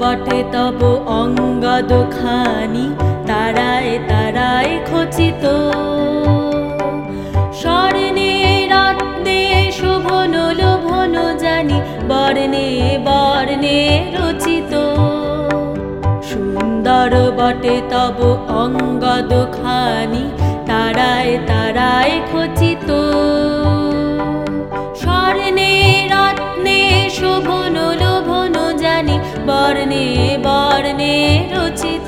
বটে তব অঙ্গদখানি তারায় তারায় খচিত। স্বর্ণে রত্নে শোভন লোভন জানি বর্ণে বর্ণে রচিত। সুন্দর বটে তব অঙ্গদখানি তারায় তারায় খচিত। স্বর্ণে রত্নে শোভন লোভন জানি বর্ণে বর্ণে রচিত।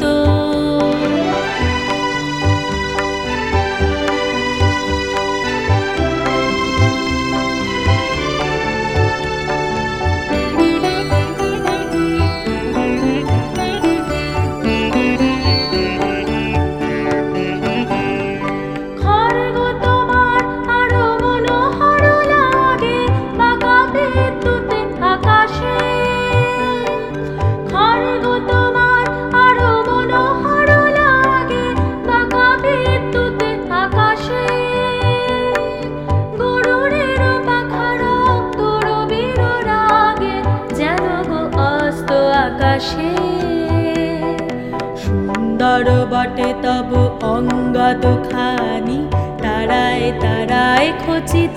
সুন্দর বটে তব অঙ্গদখানি তারায় তারায় খচিত।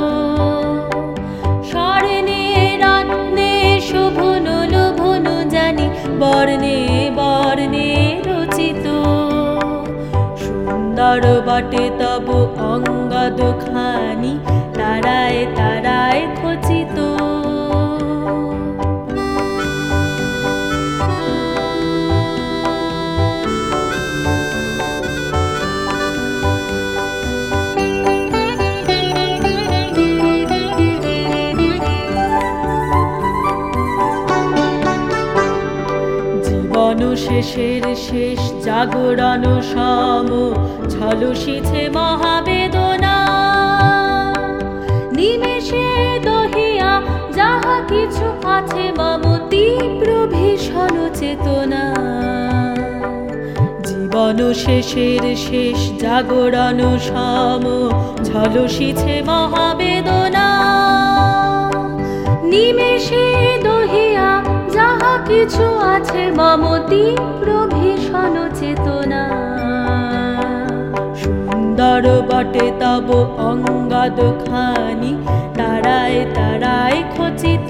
স্বর্ণে রত্নে শোভন লোভন জানি বর্ণে বর্ণে রচিত। সুন্দর বটে তব অঙ্গদখানি তারায় তারায় খচিত। শেষের শেষ জাগরণ সম ঝলসিছে মহাবেদনা। নিমেষে দহিয়া যাহা কিছু আছে মম তীব্র ভীষণ চেতনা। জীবন শেষের শেষ জাগরণ সম ঝলসিছে মহাবেদনা। নিমেষে দহিয়া যাহা কিছু আছে মম তীব্র ভীষণ চেতনা। সুন্দর বটে তব অঙ্গদখানি তারায় তারায় খচিত।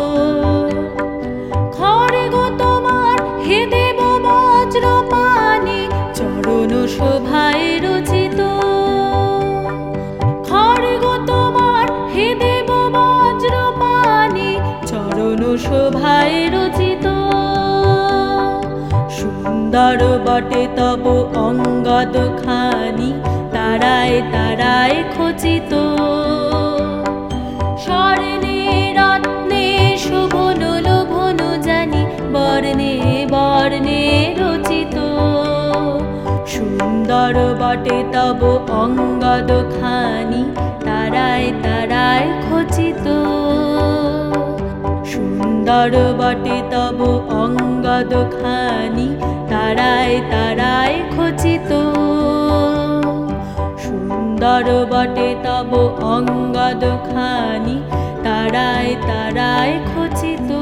খড়গ তোমার হে দেব বজ্রপাণি চরণ শোভায় রচিত। খড়গ তোমার হে দেব বজ্রপাণি চরণ শোভায় রচিত। সুন্দর বটে তব অঙ্গদখানি তারায় তারায় খচিত। স্বর্ণে রত্নে শোভন লোভন জানি বর্ণে বর্ণে রচিত। সুন্দর বটে তব অঙ্গদখানি তারায় তারায় খচিত। সুন্দর বটে তব অঙ্গদখানি তারায় তারায় খচিত। সুন্দর বটে তব অঙ্গদখানি তারায় তারায় খচিত।